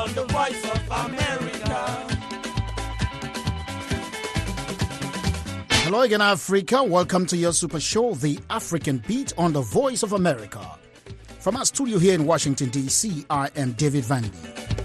on the Voice of America. Hello again, Africa. Welcome to your super show, The African Beat on the Voice of America. From our studio here in Washington, D.C., I am David Vandy.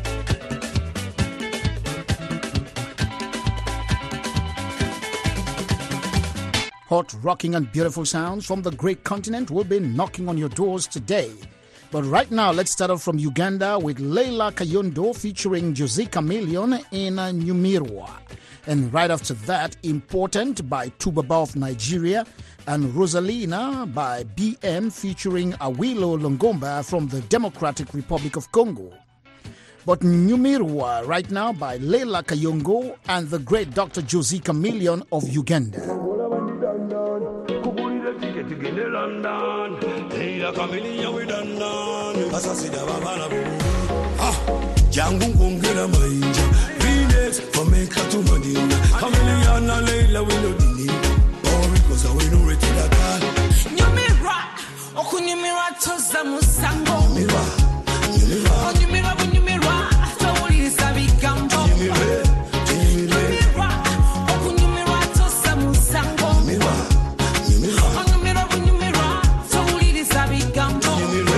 Hot, rocking and beautiful sounds from the great continent will be knocking on your doors today. But right now, let's start off from Uganda with Leila Kayondo featuring Jose Chameleone in Nyumirwa. And right after that, Important by Tubaba of Nigeria and Rosalina by BM featuring Awilo Longomba from the Democratic Republic of Congo. But Nyumirwa right now by Leila Kayondo and the great Dr. Jose Chameleone of Uganda. Jangu ngongera mainja Venus for make to Madina Chameleone Leila we no dini or because I we no rate that car Nyumira okunyumira toza musango Nyumira Nyumira Nyumira tawuli sabigambo Nyumira okunyumira toza musango Nyumira Nyumira Nyumira tawuli sabigambo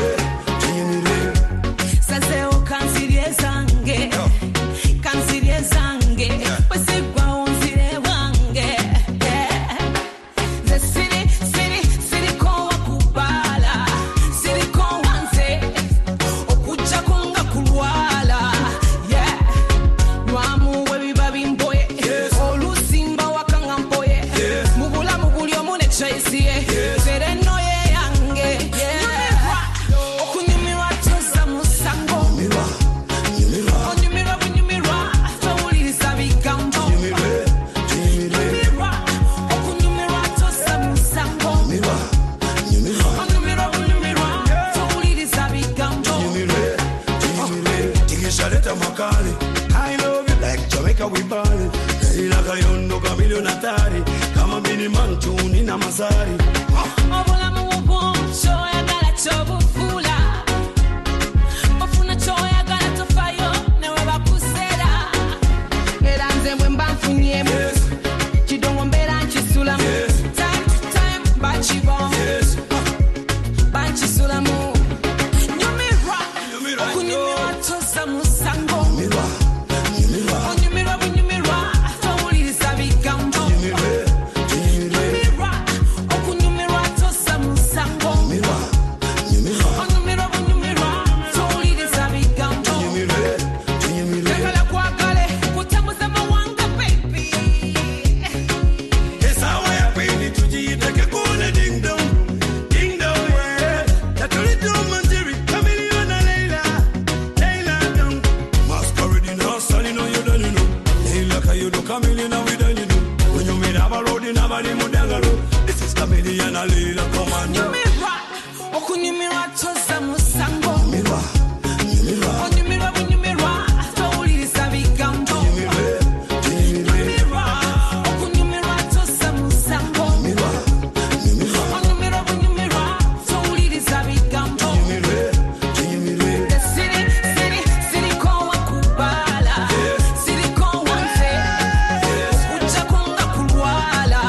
I love you like Jamaica we ballin'. Leila Kayondo Chameleone Atari. Kama bini mantuni na masari. Obola mubo choya gala chobu fula. Ofuna choya gala tofayo newe bakusera. Eranze mwemba mfunye mu. Chidongo mbera nchisula mu. Time to time bachi bomb. Bachi sula mu. Nyumira okunyumira toza musango. This is Chameleone and Leila Commando. Nyumira okunyumira toza musango. Nyumira Nyumira Nyumira tawuli sabigambo. Nyumira okunyumira toza musango. Nyumira Nyumira tawuli sabigambo. Siri kwa kubala. Siri kwa wanze. Ucha konga kulwala.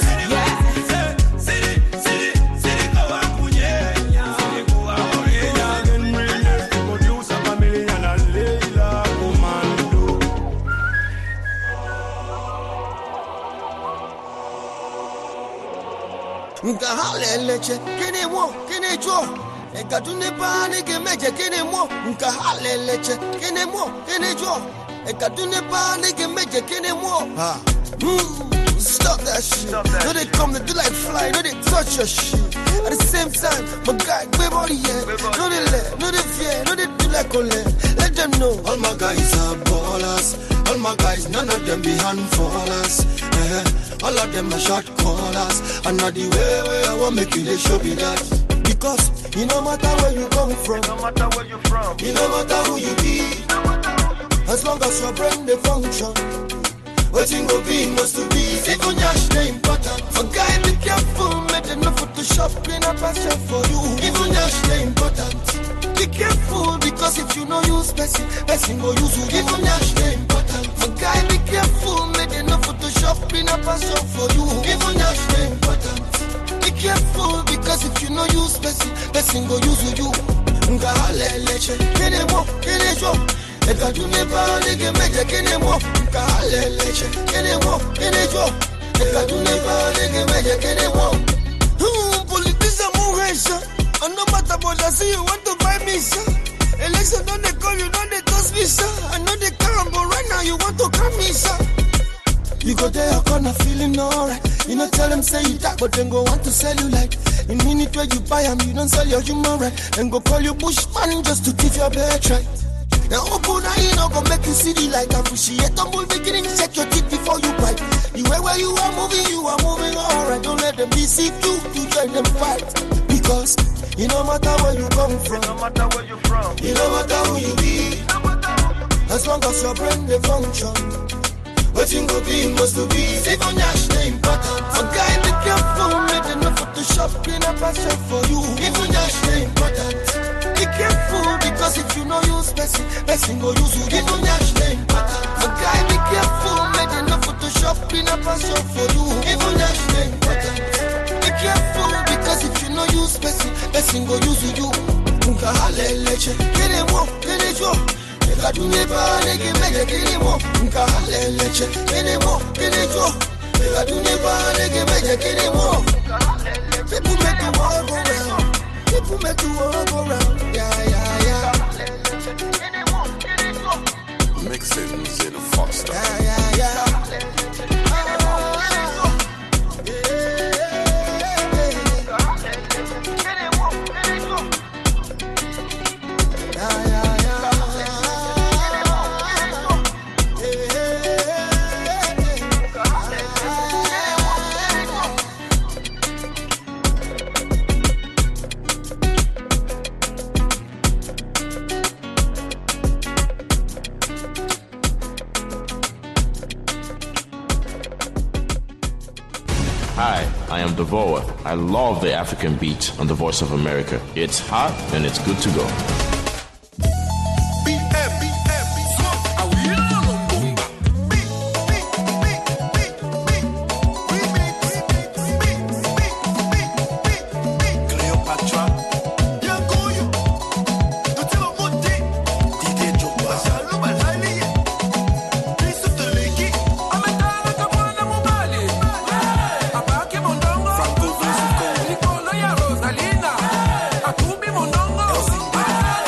Nka haleleche kene mo kene jo e kadune pa ne ke meje kene mo nka haleleche kene mo kene jo e kadune pa ne ke meje kene mo stop that shit. No they come to do like fly, no they touch your shit. At the same time, my guy, we body yeah. No they let, no they fear, no they do like ole. Let them know all my guys are ballers. All my guys, none of them be handfallers. All of them are shot callers. And not the way I want make you they show me that. Because it no matter where you come from, it no matter where you from, it no matter who you be. As long as your brain they function, waiting will be must to be. Even your stay important. For guy be careful, make them no Photoshop in a passion for you. Even your stay important. Be careful, because if you no use person go use you. Give your important. My guy, be careful, make enough Photoshop in a passion for you. Give your important. Be careful, because if you no use person go use you. Ngahale leche, kene mo, kene jo. Eka tu ne pa nige meje kene mo. Ngahale leche, kene mo, kene jo. Eka tu ne pa nige meje kene mo. Politician muhesha. I no matter what I see, you want to buy me, sir. Election don't they call you, don't they toss me, sir. I know they come, but right now you want to come me, sir. You go there, you're gonna feeling alright. You know, tell them say you that, but then go want to sell you like. In minute where you buy them, you don't sell your human right. Then go call you bushman just to give your bet right. Now open eye, you know, go make you see the light. Appreciate the bull beginning, check your teeth before you bite. The way where you are moving alright. Don't let them be see you join them fight. Because you no matter where you come from, no matter where you from, you no matter who you be, as long as your brain they function, what you go be must to be. Say on your name, but for guy be careful, make enough Photoshop in a passion for you. If on your name, but be careful, because if you no use person go use you. If on your name, but for guy be careful, make enough Photoshop in a passion for you. If on your name, but be careful, because if you no use person go use you. Nkahale leche, kene mo, kene jo. Eka tu ne pa nige meje kene mo. Nkahale leche, kene mo, kene jo. Eka tu ne pa nige meje kene mo. People make the world go round. People make the world go round. Yeah. Mixing Zilla Foster. Yeah. Hi, I am Devora. I love the African beat on the Voice of America. It's hot and it's good to go. Rosalina, Atumi Mondongo,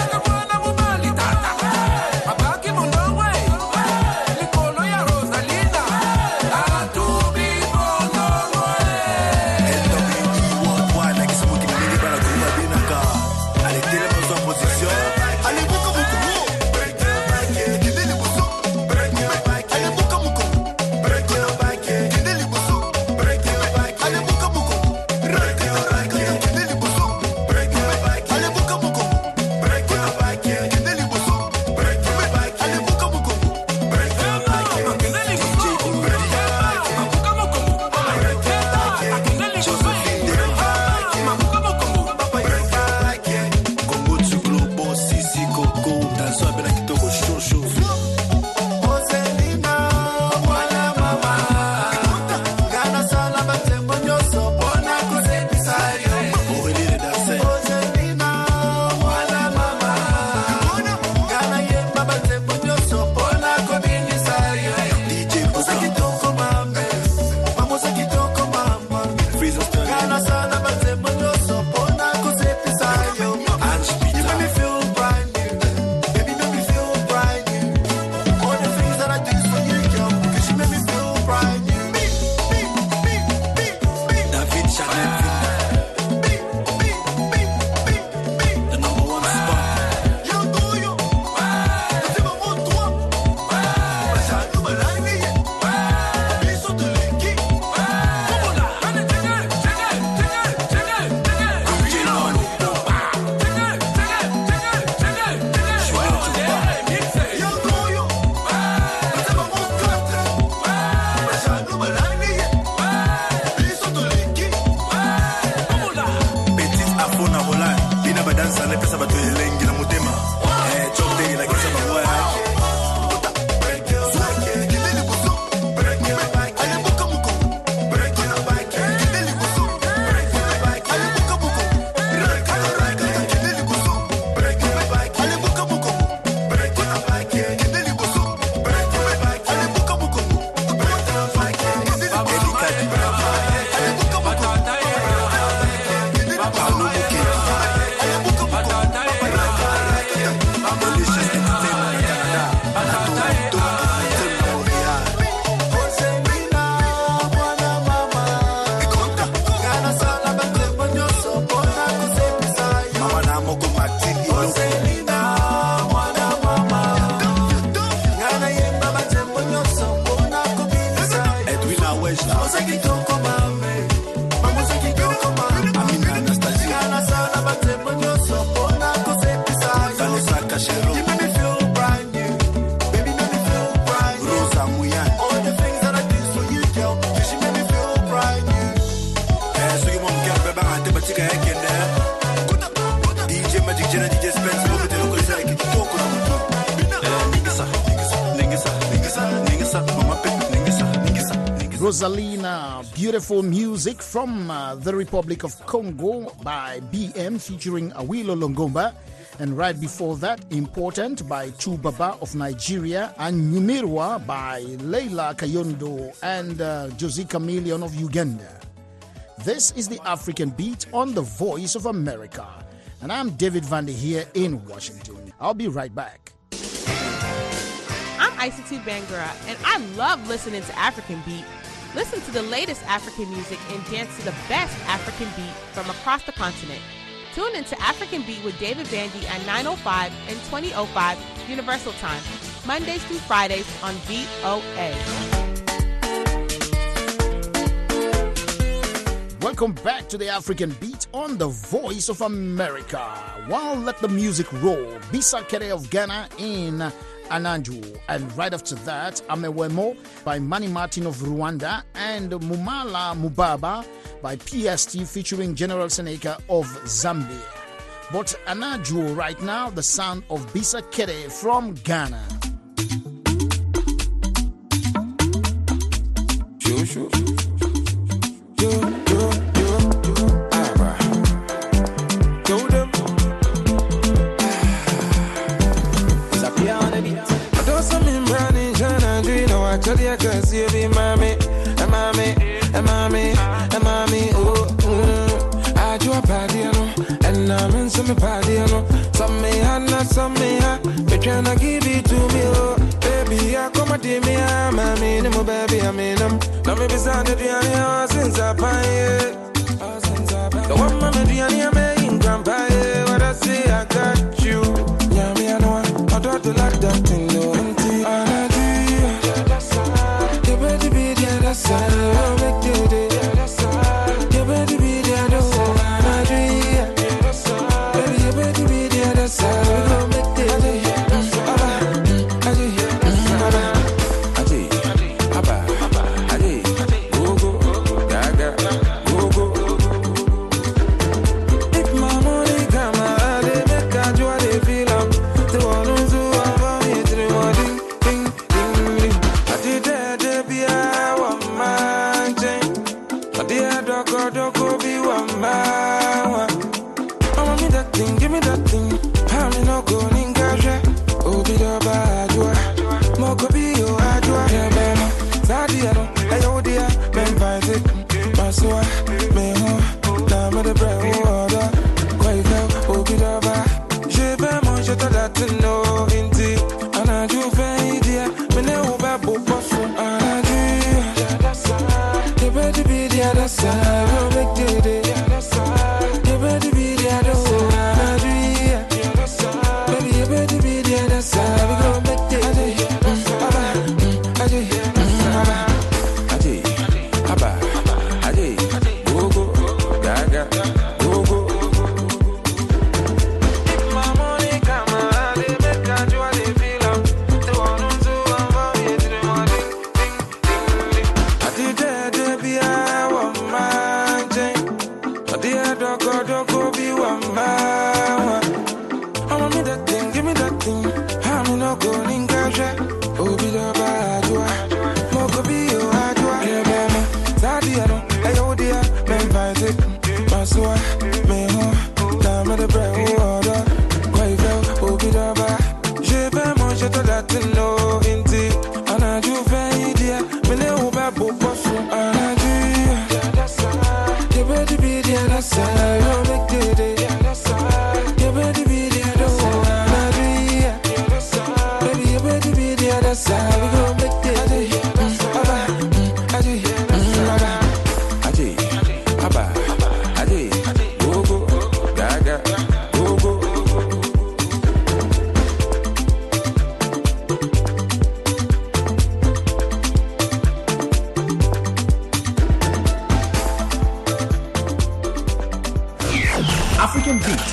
Rosalina, beautiful music from the Republic of Congo by BM featuring Awilo Longomba. And right before that, Important by Chubaba of Nigeria and Nyumirwa by Leila Kayondo and Jose Chameleon of Uganda. This is the African Beat on the Voice of America. And I'm David Vande here in Washington. I'll be right back. I'm Isatu Bangura, and I love listening to African Beat. Listen to the latest African music and dance to the best African beat from across the continent. Tune into African Beat with David Vandy at 9:05 and 20:05 Universal Time, Mondays through Fridays on VOA. Welcome back to the African Beat on the Voice of America. Well, let the music roll. Bisa Kere of Ghana in Ananju. And right after that, Amewemo by Manny Martin of Rwanda and Mumala Mubaba by PST featuring General Seneca of Zambia. But Ananju right now, the sound of Bisa Kere from Ghana. Shoo. I can see you, mommy, oh, I do a party, and I'm in some party, some may have not, some may have, but trying to give it to me, oh, baby, I come at me, I'm a baby, I'm in them, let me be sounded here, since I buy it, the one man, I'm in grandpa, what I say, I got you, yeah, me, I know, I don't like that thing, no, that's how I make you do. You better be there, that's how I dream. Baby, you better be there, that's how we gon' make it. If my money come, they make a joy, they feel up. The one who's over me, the one ding. I did that, be Doko be one man. Oh, give me that thing. I'm no going gaja. Oh, be the bad. Moko be your adwa. Sadiano, ayo dia, ben fight it. Maswa, meho, dame de bread water. Quite well, oh, be the bad. Je vais manger ta date, no, inti. And I do very dear. Me never babu buffo. And I do. You better be the other side.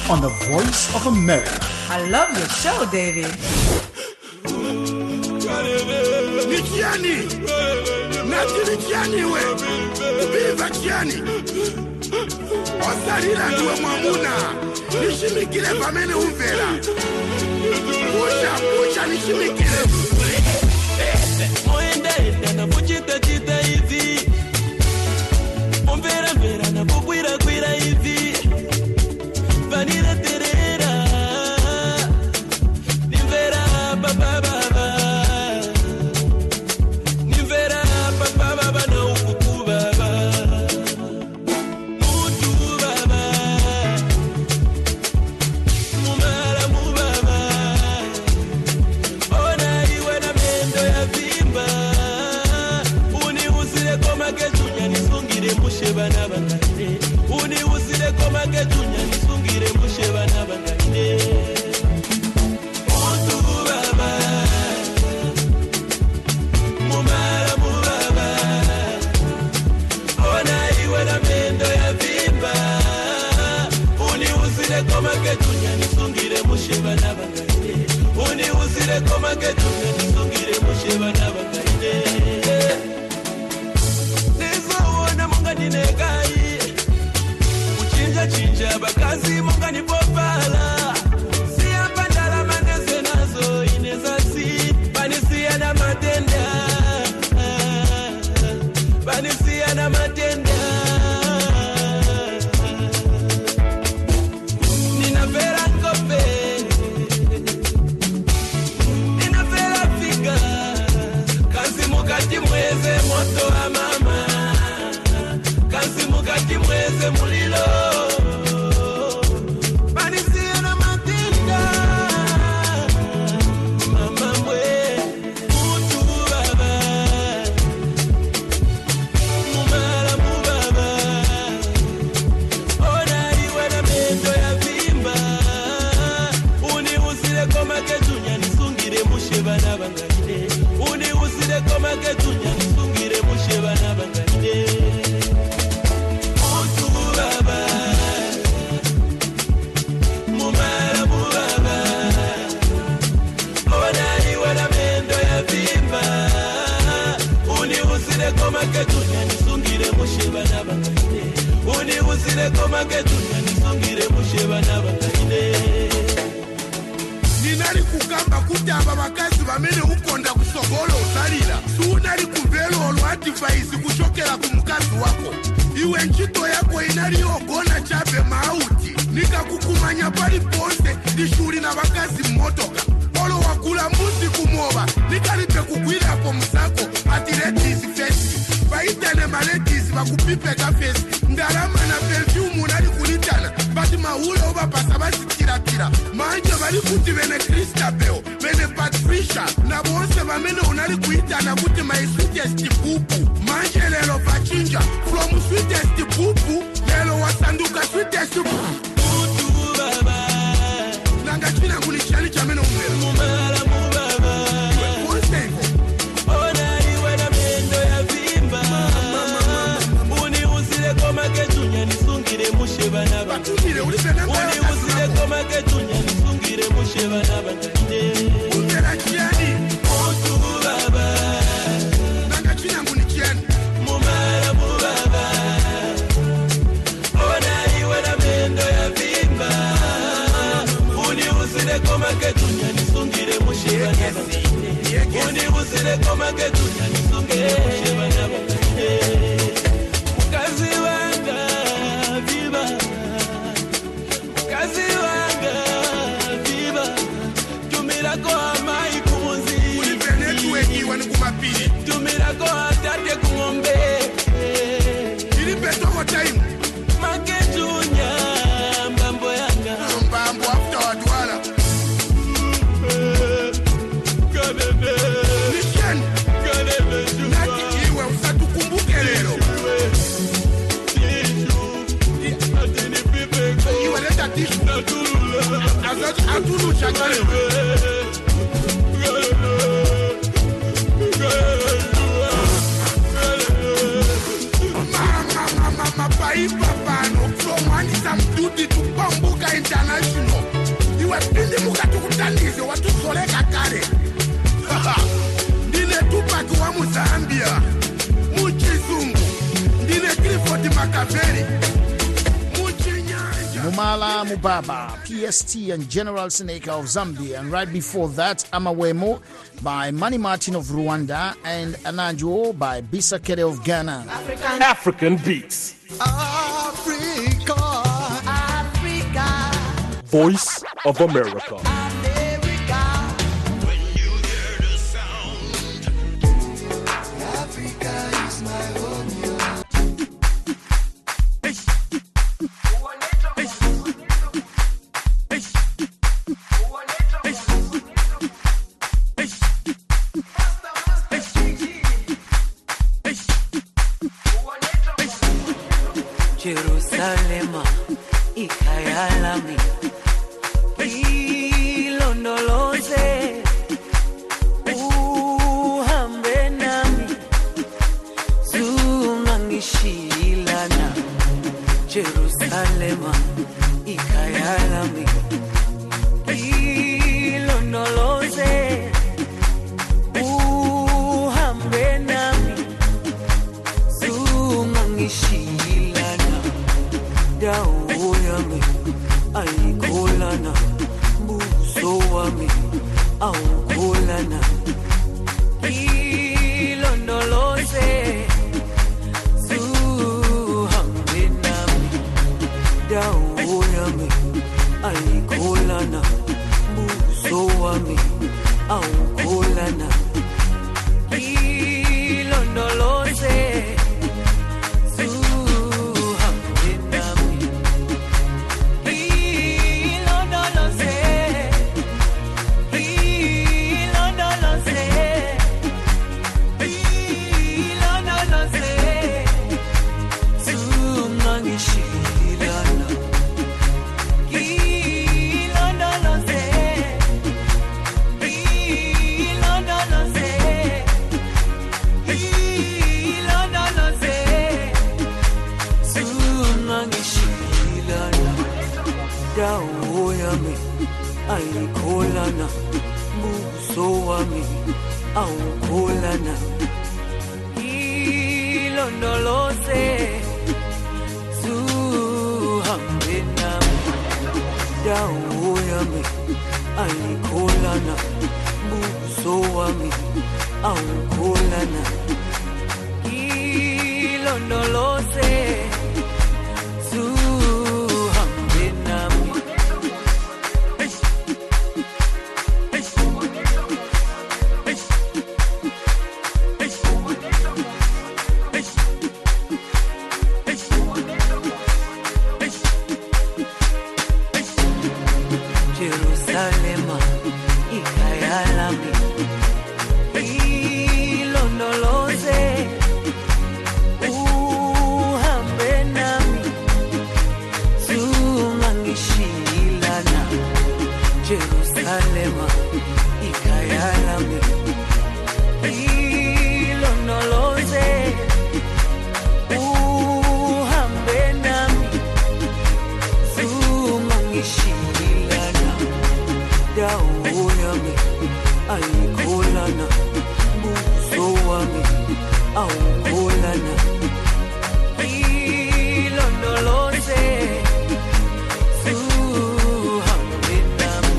on the Voice of America. I love your show, David. Nikiani Nati Nikiani we Ubiva Kiani Osarira ndiwe mwamuna Nishimikile pamene umvera Pusha nishimikile Moenda na puchita chita hivi Umvera na pukwira hivi Vanira terera Nimvera baba Uni usile koma ketunya nisungire mushe bana bangane Muntu baba Mumara mubaba Ona iwe na mendo ya vimba Uni usile koma ketunya nisungire mushe bana bangane Uni usile koma ketunya nisungire mushe bana bangane Ninegai Uchinja bakazi mungani popala Siya pandala maneze nazo inezasi Panisia na matenda Panisia na matenda Nina vera ngope Nina vera figa Kazi mukati mweze moto wa mama Kasi mukati mweze mulilo Panisia na matinda Mama mwe Mutu baba Mumara mubaba Ona iwe na mendo ya vimba Uni usile koma ketunya nisungire mushe bana bangane Uni usile koma ketunya nisungire mushe bana bangane Koma ketunya nisungire mushe bana bangane Uni usile koma ketunya nisungire mushe bana bangane Ninali kugamba kuti aba bakazi bamene ukonda kusogolo usalira Suunali kumvelo olwadivayisi kuchokera ku mukazi wako Iwe ntchito yako inali yogona chabe mauti Nikakukumanya pali ponse lishuli na bakazi mmotoka Olo wakula mbuzi kumoba Nikalipe kugwirapo musako ati ladies festi Baitane ma ladies bakupipeka festi Ndalama na perfume unali kulitana Bati mahule oba pasa basi tira Manje bali kuti bene Christabel Bene Patricia Na bonse bamene unali kuitana kuti my sweetest pupu Manje lelo pachinja From sweetest pupu Lelo wasanduka sweetest pupu Mutu baba Nanga china kulichani chamene umela Mumara mubaba Ona iwe na mendo ya vimba Uni usile koma ketunya nisungire mushe bana bangane Uni usile koma ketunya nisungire mushe bana bangane Ungera chiani Mutu baba Nanga china kulichani Mumara mubaba Ona iwe na mendo ya vimba Uni usile koma ketunya nisungire mushe bana bangane Uni usile koma ketunya nisungire mushe bana bangane Mukazi wanga viva Mukazi wanga viva Tumira kwa mai kumunzi Ulipene tuweki wani kumapili Tumira kwa tate kumombe Ilipe toko time Maketunya mbambo yanga Mbambo after wadwala Kadebe Nishani Kadebe Nati Lala Mubaba, PST and General Seneca of Zambia. And right before that, Amawemo by Manny Martin of Rwanda and Anajo by Bisa Kede of Ghana. African Beats. Africa. Africa. Voice of America. Jerusalema ikayalami ilondoloze uhambe nami zungangishilana Jerusalema ikayalami ilondoloze uhambe nami zungangishilana dawo yami ayikholana buso wami awukholana ilondoloze zuhambe nami dawo yami ayikholana buso wami awukholana ilondoloze dawo yami ayikholana buso wami awukholana ilondoloze zuhambe nami dawo yami ayikholana buso wami awukholana ilondoloze Jerusalema ikayalami ilondoloze uhambe nami zungangishilana Jerusalema ikayalami ilondoloze uhambe nami zungangishilana dawo yami ayikholana buso wami awukholana ilondoloze zuhambe nami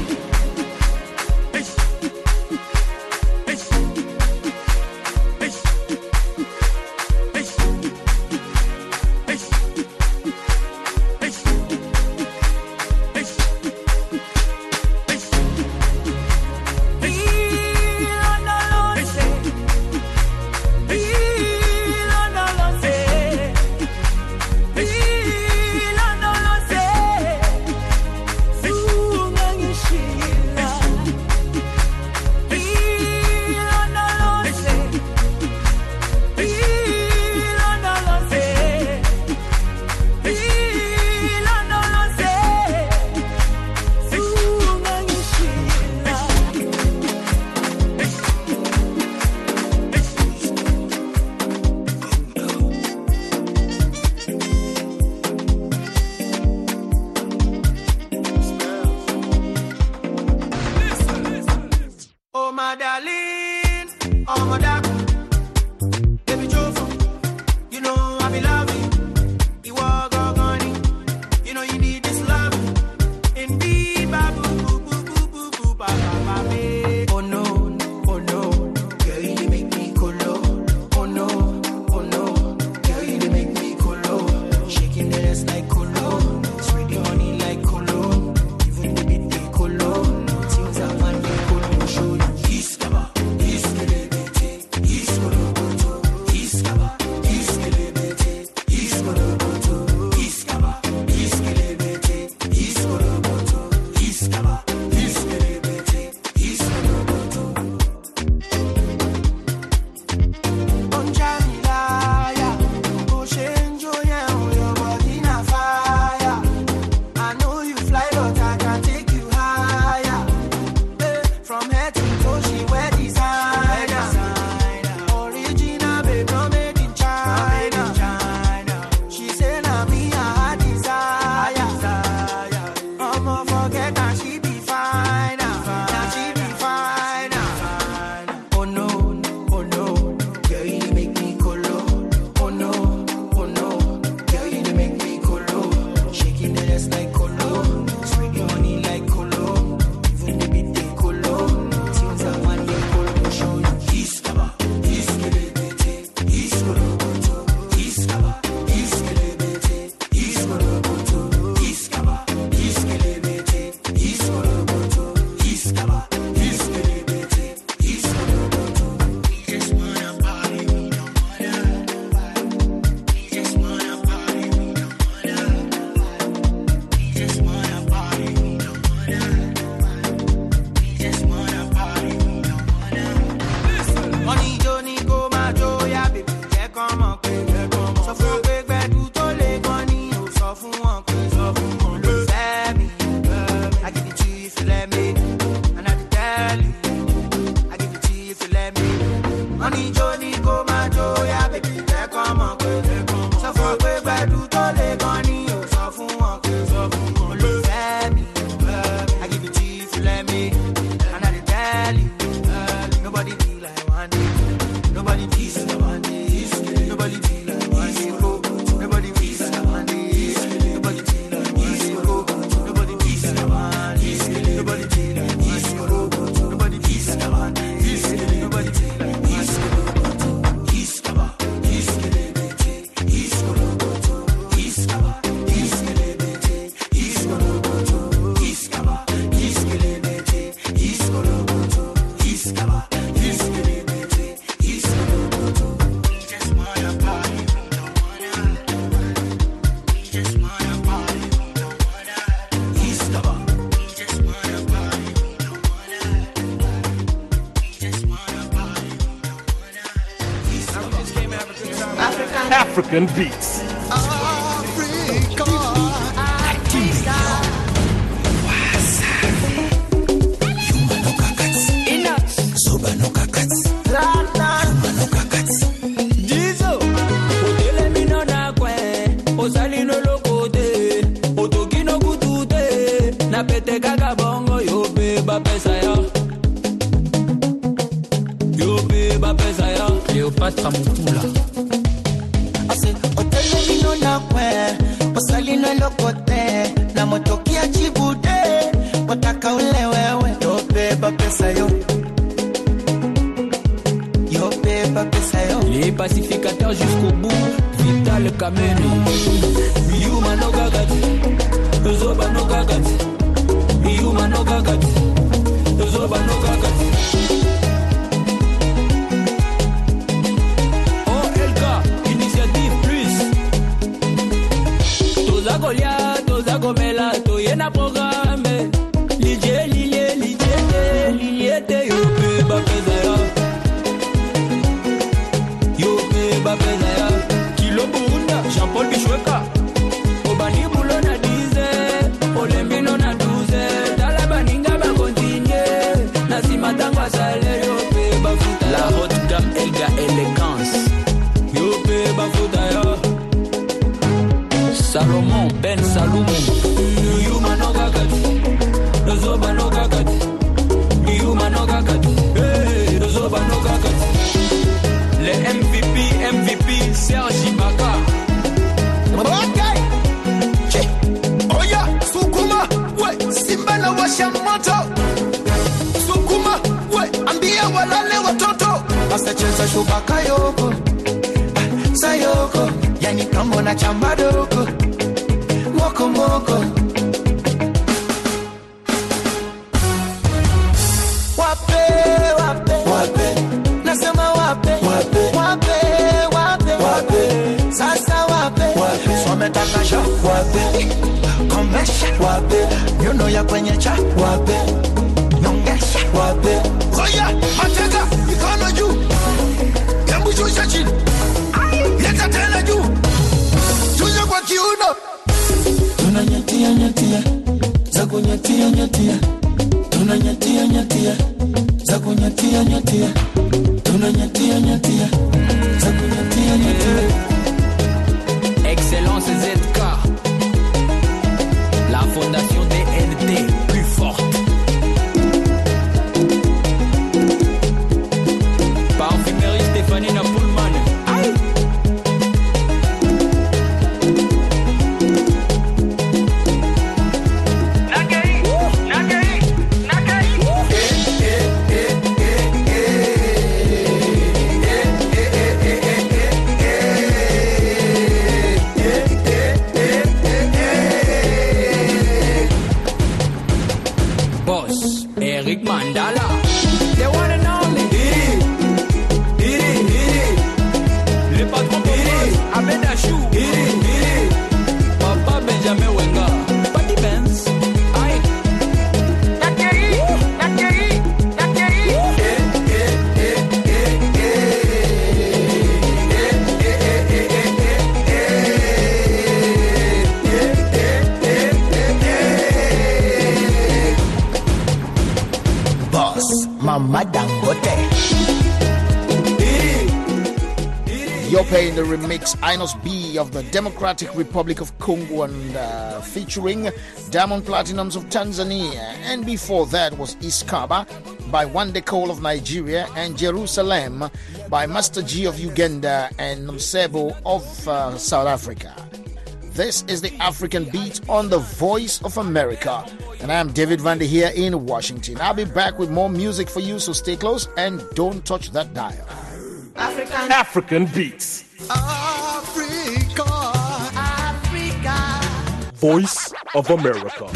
You know I be loving you, all gone. You know you need this love. Money Johnny go my joya, baby, they come on, so for quick, but do to le money, so for one, so for one, I give it to you if you let me, and I tell you, nobody be like one day, nobody be like one day, nobody be like one day, nobody be like one day, nobody be like one day, nobody be like one day, nobody be like one day, nobody be like one day, nobody be like African beats. Cleopatra Mutula. Ase otele mino na kwe, osalino lokote, na motokia chibude, wataka ule wewe, yo beba pesa yo. Yo beba pesa yo. Les pacificateurs jusqu'au bout, Vital Kameni. Yuma no gagati, Zoba no gagati. Yuma no gagati, Zoba no gagati. Toza gomela, toyena programme. Lilie te yo beba pesa ya. Yo beba pesa ya. Kilo Burunda, Jean-Paul Bichweka. Obani bulo na 10, olembino na 12. Dala baninga ba continue. Nasima tangwa sale yo beba futa. La haute gamme Elga Elegance. Yo beba futa ya. Salomon Ben Salomon. Yuma no gagati, Zoba no gagati. Yuma no gagati, Zoba no gagati. Les MVP Serge Ibaka. Okay. Che. Oya, Sukuma, we Simba na washa moto. Sukuma, we ambia walale watoto. Basta cheza shubaka yoko. Sayoko, yani kama na chamba doko. Moko moko. Wape. Nasema wape. Sasa wape. Swametakasha wape. Komesha wape. Nyuno ya kwenye cha wape. Nyongesha wape. Oya, mateka, mikono juu. Yambu shusha chini. Leta tena juu. Tunya kwa kiuno. Tunanyatia. Zaku nyatia. Tunanyatia. Zaku nyatia. Tunanyatia. Zaku nyatia. Excellence ZK. La fondation DNT, plus forte. Parfumerie Stéphanie Napoulman. Aïe. Jope in the remix Inos B of the Democratic Republic of Congo and featuring Diamond Platinums of Tanzania. And before that was Iskaba by Wande Cole of Nigeria and Jerusalem by Master G of Uganda and Msebo of South Africa. This is the African Beat on the Voice of America. And I am David Vander here in Washington. I'll be back with more music for you, so stay close and don't touch that dial. African Beats. Africa. Voice of America.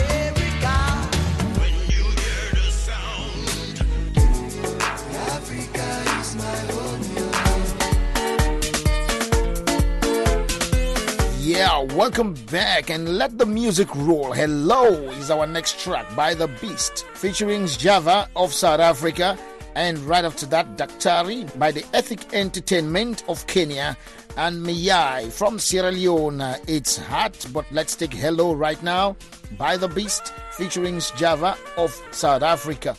Yeah, welcome back and let the music roll. Hello is our next track by The Beast featuring Java of South Africa, and right after that Daktari by the Ethic Entertainment of Kenya, and Miyai from Sierra Leone. It's hot, but let's take Hello right now by The Beast featuring Java of South Africa.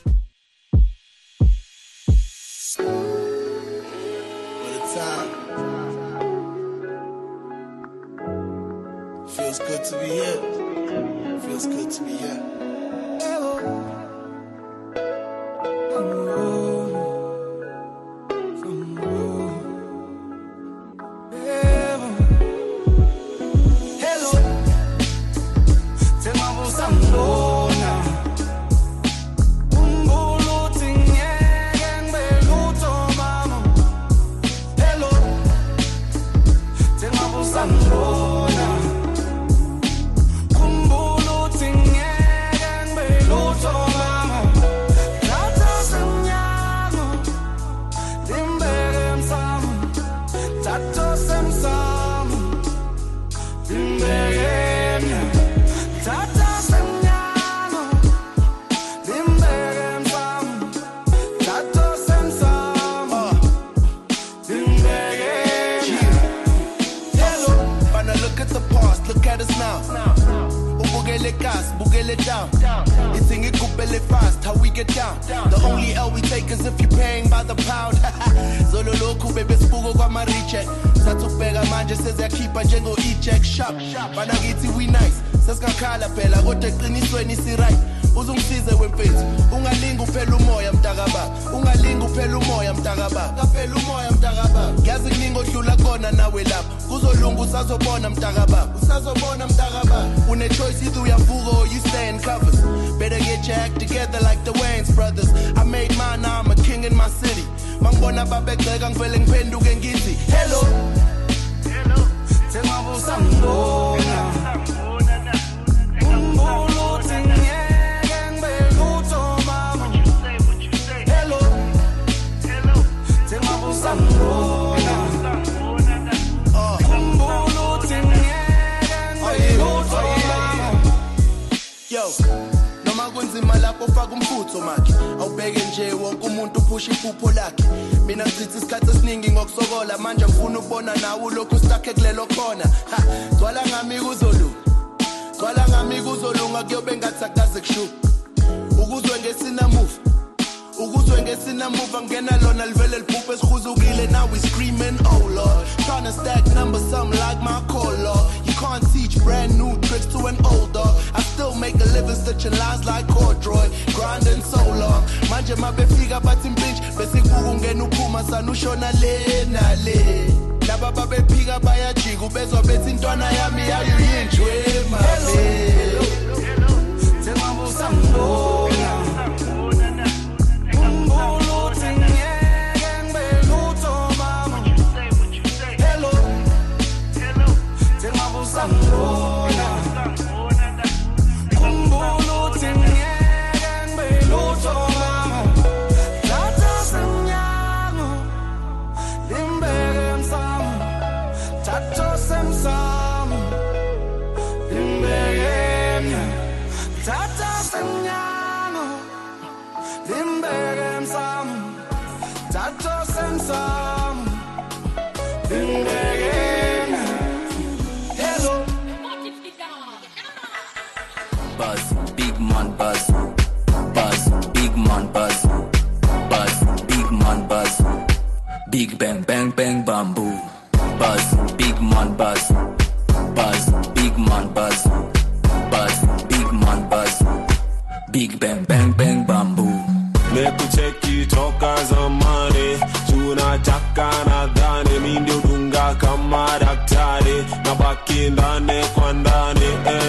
Feels good to be here. Feels good to be here. Hello. Fast, how we get down. The only L we take is if you're paying by the pound. Zolo loku bebe spugo kwa mariche. Satubega manje seze keeper jengo e-check shop. Banagiti we nice. Seskakhala phela kodwa eqinisweni si right. Uzungisize wemfethu. Ungalinga uphela umoya mtakaba. Ungalinga uphela umoya mtakaba. Kaphela umoya mtakaba. Yazi kuningi odlula kona nawe lapha. Kuzolunga usazobona mtakaba. Usazobona mtakaba. Une choice either uyavuka or you stay in covers. Better get your act together like the Wayans brothers. I made mine, now I'm a king in my city. Mangibona babegceka ngivele ngiphenduke ngithi hello. Hello. Tengabusa ngibona. Ofaka umfutho makhe awubheke nje wonke umuntu uphusha iphupho lakhe. Mina ngizithi isikhathi esiningi ngokusokola manje ngifuna ukubona nawe lokhu stakhe kulelo khona. Gwala ngami kuzolunga, gwala ngami kuzolunga kuyobe ngathi akaze kushuka. Ukuzwe ngesina move, ukuzwe ngesina move angena lona livele liphuphe esikhuzukile. Now we screaming oh Lord, trying to stack numbers something like my call Lord. You can't teach brand new tricks to an old dog. I still make a living stitching lines like corduroy, grinding so long. Manje mabefika bathi impinch bese kungena uphuma sanushona le na le. Laba babephika bayajika ubezwa bethi intwana yami yayiyinjwe mabe. Tengabusa ngibona. Buzz, big man buzz. Buzz, big man buzz. Buzz, big man buzz. Big bang bang bang bamboo. buzz, big man buzz, buzz, big man buzz, buzz, big man buzz, big bang bang bang bamboo. Mekucheki toka zamani, tunataka nadhani mimi ndio dunga kama daktari, nabaki ndani kwa ndani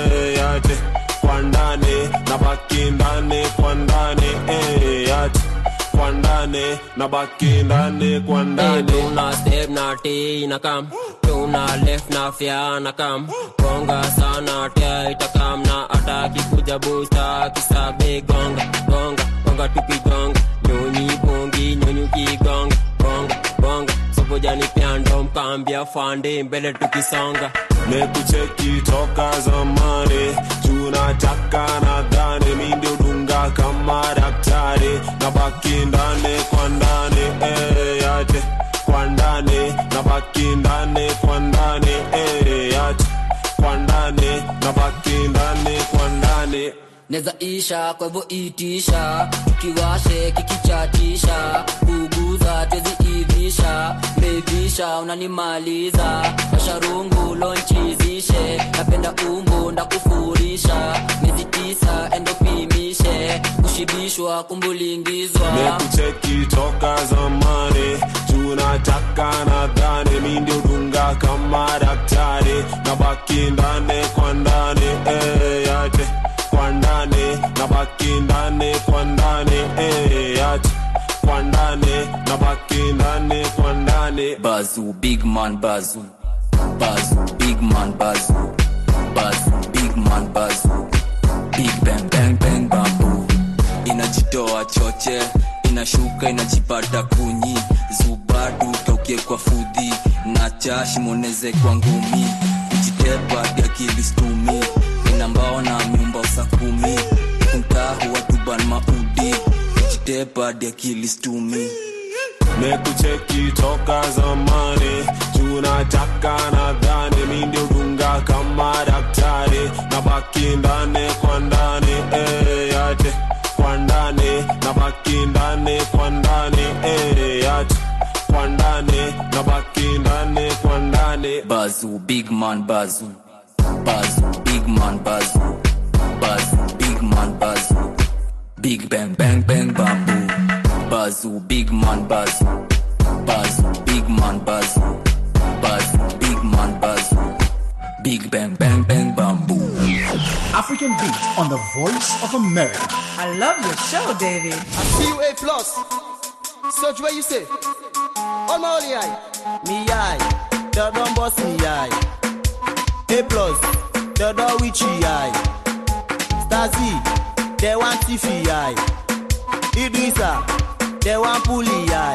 yate kwa ndani, nabaki ndani kwa ndani yate kwa ndani, nabaki ndani kwa ndani. Tuna step na T na kam, tuna left na fya na kam, gonga sana tia itakam na ataki kuja busta kisabe gonga gonga gonga tupi gonga nyonyi bongi nyonyi kigonga gonga gonga sopo jani piando mkambia fande mbele tukisonga. Mekucheki toka zamani, tunataka nadhani mimi ndio dunga kama daktari, nabaki ndani kwa ndani yate kwa ndani, nabaki ndani kwa ndani yate kwa ndani, nabaki ndani kwa ndani. Neza isha kwa hivyo itisha, tukiwashe kikichatisha, kuguza twezi ivisha, mbebisha unanimaliza, masharungu lonchizishe, napenda umbu ndakufurisha, miezi 9 endopimishe, kushibishwa kumbulingizwa. Mekucheki toka zamani, tunataka nadhani mimi ndio dunga kama daktari, nabaki ndani kwa ndani yate kwa ndani, nabaki ndani kwa ndani yate kwa ndani, nabaki ndani kwa ndani. Bazu big man bazu, bazu big man bazu, bazu big man bazu, big bang bang bang bamboo. Inajitoa choche, inashuka inajipata kunyi, zubadu kaukie kwa fudhi, na chashi moneze kwa ngumi, kujitepa ya kilistumi, inambao na myumba usakumi, kumtahu watuban maudi, kujitepa ya kilistumi. Mekucheki toka zamani, tunataka nadhani mimi ndio dunga kama daktari, nabaki ndani kwa ndani yate kwa ndani, nabaki ndani kwa ndani yate kwa ndani, nabaki ndani kwa ndani. Bazu big man bazu, bazu big man bazu, bazu big man bazu, big bang bang bang bamboo. Bazu big man bazu, bazu big man bazu, bazu big man bazu, big bang bang bang bamboo. African Beat on the Voice of America. I love your show, David. I see you A+. Search where you say. On my only eye. Me eye. The don't boss me eye. A+. The don't witchy eye. Stasi. They want Tiffy eye. Idrissa. They want Puli eye.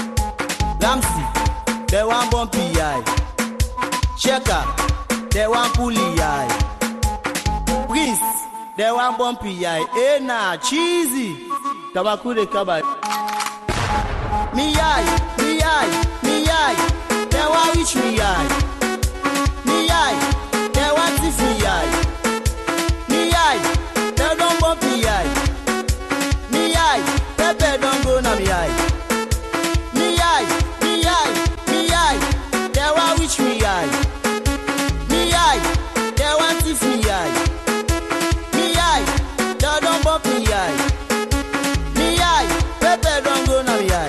Ramsey. They want Bumpy eye. Checker. They want Puli eye. Prince. They want Bumpy eye. Eh nah, cheesy. Tabakure kaba. Me eye, me eye, me eye. They want reach me eye. Me eye, they want if me eye. Me eye, they don't bump me eye. Me eye, Pepe don't go na me eye. Me eye, me eye, me eye. They want reach me eye. Me eye, they want if me eye. Me eye, they don't bump me eye. Me eye, Pepe don't go na me eye.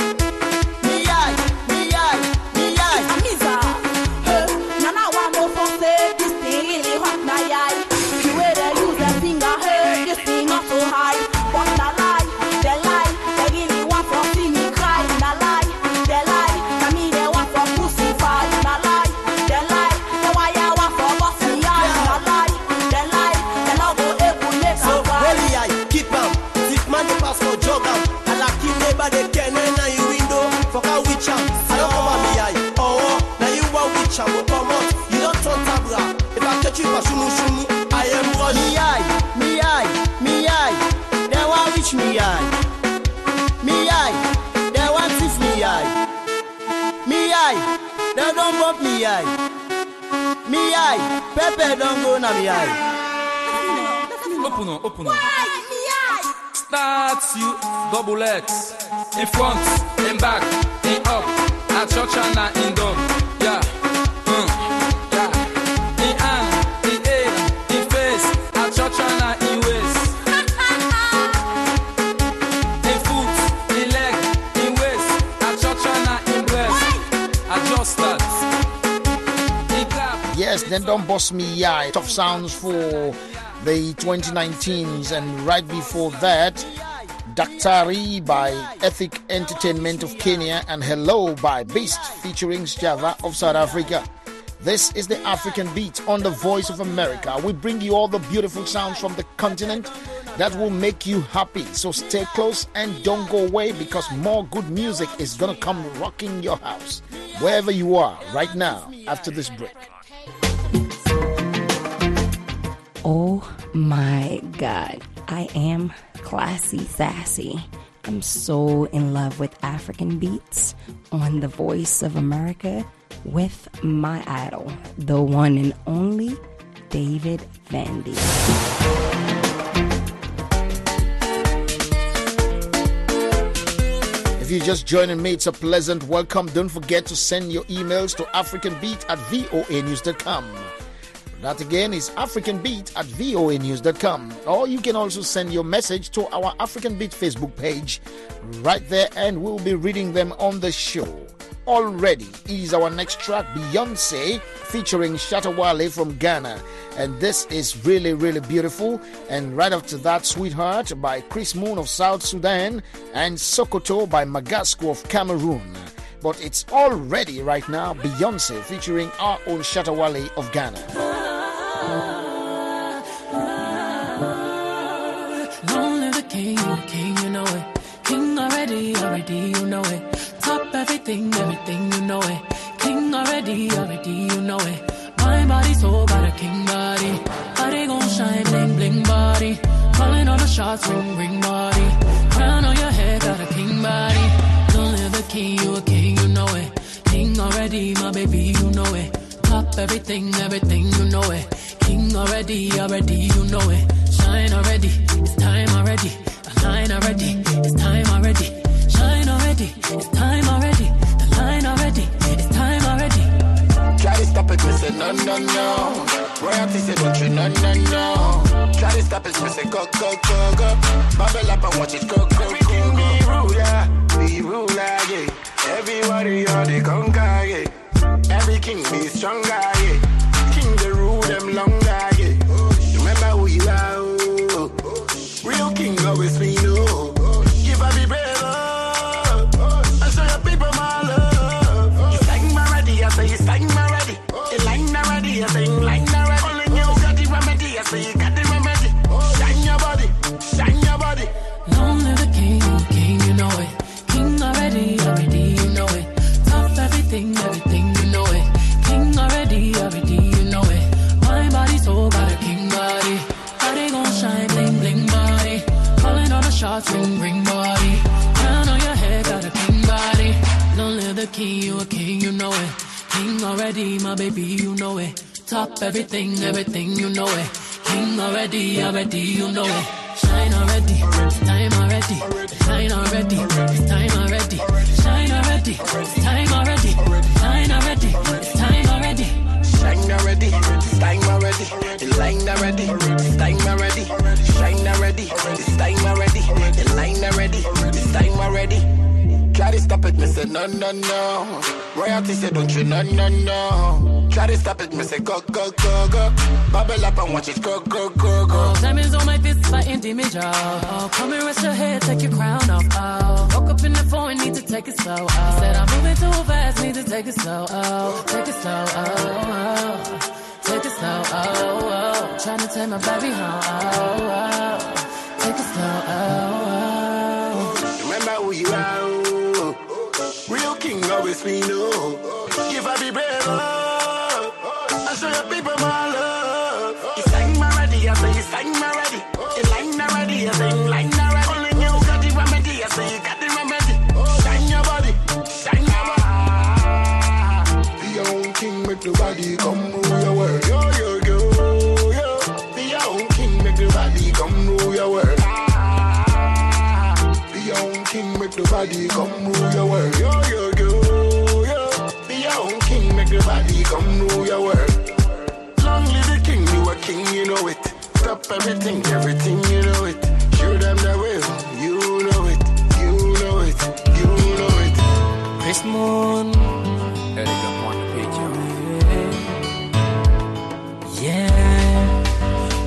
I am one. Me eye, me eye, me eye. They want reach me eye. Me eye, they want if me eye. Me eye, they don't bump me eye. Me eye, Pepe don't go na me eye. Open up. Start you, double X. In front, in back, in up. At church and in down. Yeah. Yes, then Don't Boss Me, yeah. Tough sounds for the 2019s. And right before that, Daktari by Ethic Entertainment of Kenya and Hello by Beast featuring Sjava of South Africa. This is the African Beat on the Voice of America. We bring you all the beautiful sounds from the continent that will make you happy. So stay close and don't go away because more good music is going to come rocking your house wherever you are right now after this break. Oh my God, I am classy sassy. I'm so in love with African beats on the Voice of America with my idol, the one and only David Vandy. If you're just joining me, it's a pleasant welcome. Don't forget to send your emails to africanbeat@voanews.com. That again is africanbeat@voanews.com. Or you can also send your message to our African Beat Facebook page right there, and we'll be reading them on the show. Already is our next track, Beyonce featuring Shatta Wale from Ghana, and this is really, really beautiful. And right after that, Sweetheart by Chris Moon of South Sudan and Sokoto by Magasco of Cameroon. But it's all ready right now, Beyonce featuring our own Shatta Wale of Ghana. Long live the king, you know it. King already, you know it. Top everything, you know it. King already, you know it. My body so got a king body. Body gon' shine, bling, bling body. Calling all the shots, ring, ring body. Crown on your head, got a king body. Don't live the king, you a king, you know it. King already, my baby, you know it. Top everything, you know it. King already, you know it. Shine already, it's time already. Line already, it's time already. Shine already, it's time already. The line already, it's time already. Try to stop it, me say no, no, no. Royalty say don't you, no, no, no. Try to stop it, me say go, go, go, go. Bubble up and watch it go, go, go, go. Be ruler, yeah. Everybody on the conquer, yeah. Every king be stronger, yeah. King they rule them longer, yeah. Remember who you are, oh. Real king always be no. Give up be brave, oh. I show your people my love. You sang my ready, I say you sang my ready. You line already, I say you line already. Only you got the remedy, I say you got the remedy. Shine your body, shine your body. Long live the king, you know it. King already, you know it. Top everything, you know it. King already, you know it. My body so got a king body. Body gon' shine, bling, bling body. Calling all the shots, ring, ring body. Crown on your head, got a king body. Don't live the king, you a king, you know it. King already, my baby, you know it. Top everything, you know it. King already, you know it. Shine already, it's time already. Shine already, it's time already. Shine already, it's time already. Shine already, it's time already. Shine already, it's time already. The line already, it's time already. Shine already, it's time already. The line already, it's time already. Try to stop it, me say no, no, no. Royalty say don't you, no, no, no. Try to stop it, me say go, go, go, go. Bubble up and watch it go, go, go, go. Diamonds on my fist fighting damage, oh. Come and rest your head, take your crown off, oh. Woke up in the phone, need to take it slow, oh. Said I'm moving too fast, need to take it slow, oh. Take it slow, oh, oh. Take it slow, oh, oh. Tryna take my baby home, oh, oh. Take it slow, oh, oh. Remember who you are, oh. Real king always be no. If I be brave, oh. I show your people my love. You sang my ready, I say you sang my ready. You line already, I say you line already. Only you got the remedy, I say you got the remedy. Shine your body, shine your body. Be your own king, make the body come rule your world. Yo, yo, yo, yo. Be your own king, make the body come rule your world. Be your own king, make the body come rule your world. Yo, yo, yo, yo. Be your own king, make the body come rule your world. Long live the king, you a king, you know it. Stop everything, you know it. Show them the way, you know it, you know it, you know it. Chris Moon, Eric on the page.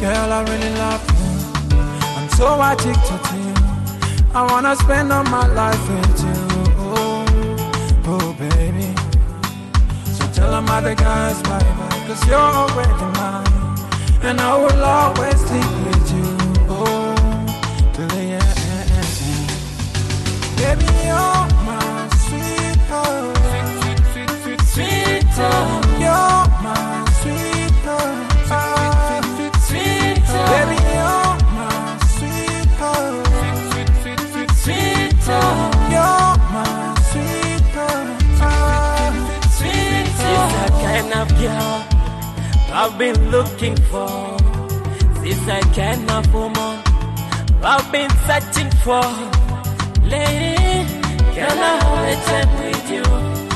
Girl, I really love you. I'm so addicted to you. I wanna spend all my life with you. Oh, baby. So tell them other guys bye-bye, 'cause you're already mine. And I will always sleep with you. Oh, till the end. Baby, you're my sweetheart. Sweetheart. You're my sweetheart. Sweetheart. Baby, you're my sweetheart. Sweetheart. You're my sweetheart. She's the kind of girl I've been looking for. She's the kind of woman I've been searching for. Lady, can I have a time with you?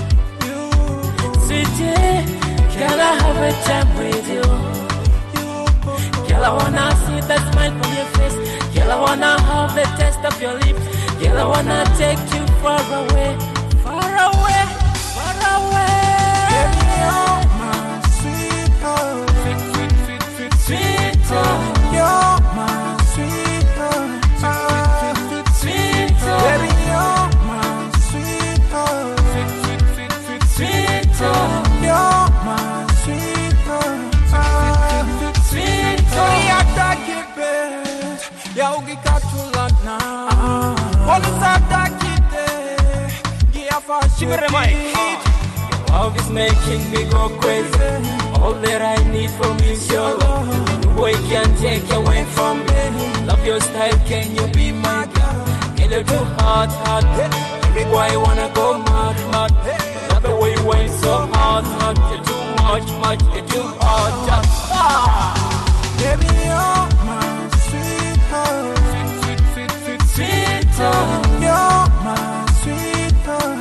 Sweetie, can I have a time with you? Girl, I wanna see the smile from your face. Girl, I wanna have the taste of your lips. Girl, I wanna take you far away, far away, far away. Baby, you're my sweetheart. Sweetheart. You're my sweetheart. Sweetheart. Baby, you're my sweetheart. Sweetheart. You're my sweetheart. Sweetheart. Yeah, that get bad. Yeah, we got to learn now. All is that get there. Yeah, for sure. Love is making me go crazy. All that I need from you is your love. No boy can take away from me. Love your style, can you be my girl? Get a too hard, hard. Every boy wanna go mad, mad. Love the way you went so hard, hard. You're too much, much. You're too hard, just Baby, you're my sweetheart. Sweetheart. You're my sweetheart.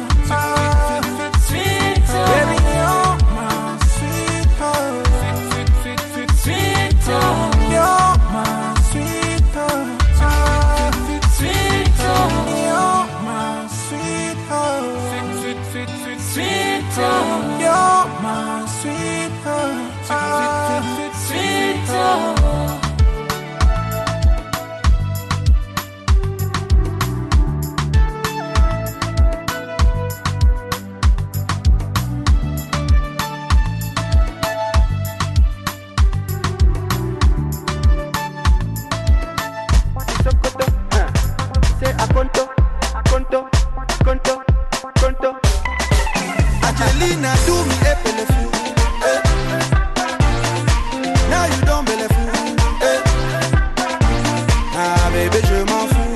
Baby, you're my sweetheart. Sweetheart. You're my sweetheart. Sweetheart. You're my sweetheart. Sweetheart. You're my sweetheart. Sweetheart. Angelina, do me a pelefou. Now you don't belefou. Ah bébé, je m'en fous.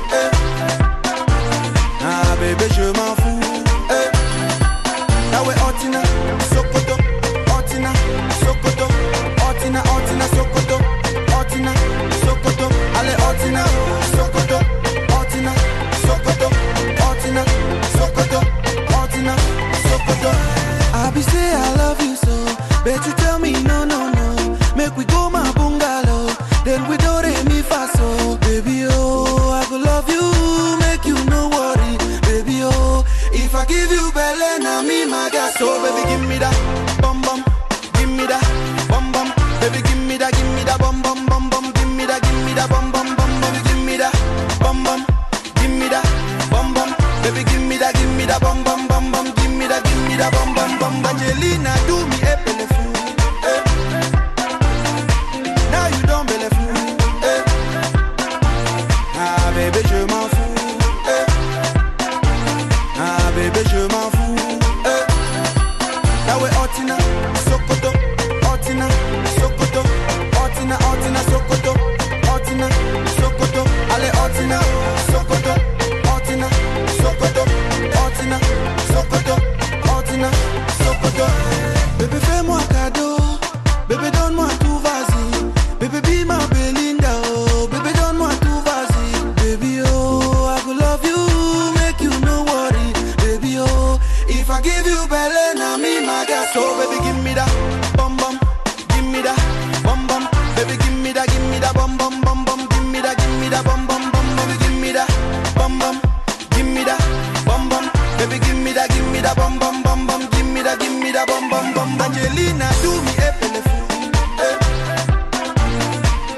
Ah bébé, je m'en fous. Now we Otina, Sokoto, Otina, Sokoto, Otina, Otina, Sokoto, Otina, Sokoto, allez Otina, Sokoto, Otina, Sokoto, Otina, Sokoto, Otina, Sokoto. I be say I love you so, bet you tell me no, no, no. Make we go my bungalow, then we do re mi fa so. Baby oh, I go love you, make you no worry. Baby oh, if I give you belly, now me my gas. So baby give me that bum bum, give me that bum bum. Baby give me that bum bum bum bum. Give me that bum bum bum bum. Give me that bum bum, give me that bum bum. Baby give me that bum bum bum bum. Give me that bum bum bum. Angelina, do me a pelefou. Now you don't belefou. Ah bébé, je m'en fous. Ah bébé, je m'en fous. Now we Otina, Sokoto, Otina, Sokoto, Otina, Otina, Sokoto, Otina, Sokoto, allez Otina, Sokoto, Otina, Sokoto, Otina, Sokoto, Otina, Sokoto. Bébé fais-moi cadeau, bébé donne-moi tout, vas-y. Bébé be my Belinda, oh, bébé donne-moi tout, vas-y. Baby oh, I go love you, make you no worry. Baby oh, if I give you belly, now me my gas. So baby give me that bum bum, give me that bum bum. Baby give me that bum bum bum bum. Give me that bum bum bum bum. Give me that bum bum, give me that bum bum. Baby give me that bum bum bum bum. Give me that bum bum bum. Angelina, do me a pelefou.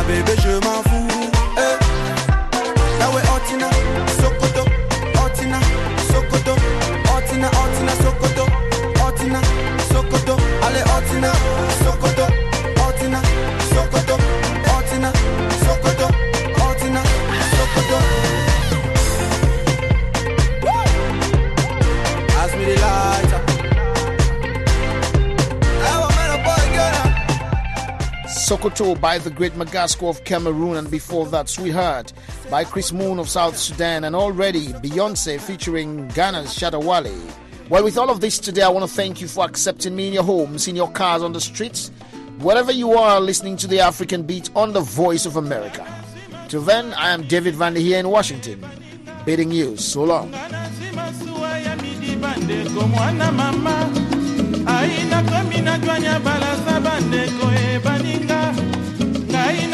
bébé je m'en fous. Yawe Otina, Sokoto, Otina, Sokoto, Otina, Otina, Sokoto, Otina, Sokoto, allez Otina, Sokoto, Otina, Sokoto, Otina, Sokoto, Otina, Sokoto. Ask me the lighter. Sokoto by the Great Magasco of Cameroon, and before that, Sweetheart by Chris Moon of South Sudan, and already Beyonce featuring Ghana's Shatta Wale. Well, with all of this today, I want to thank you for accepting me in your homes, in your cars, on the streets, wherever you are listening to the African Beat on the Voice of America. Till then, I am David Vander here in Washington, bidding you so long. Aina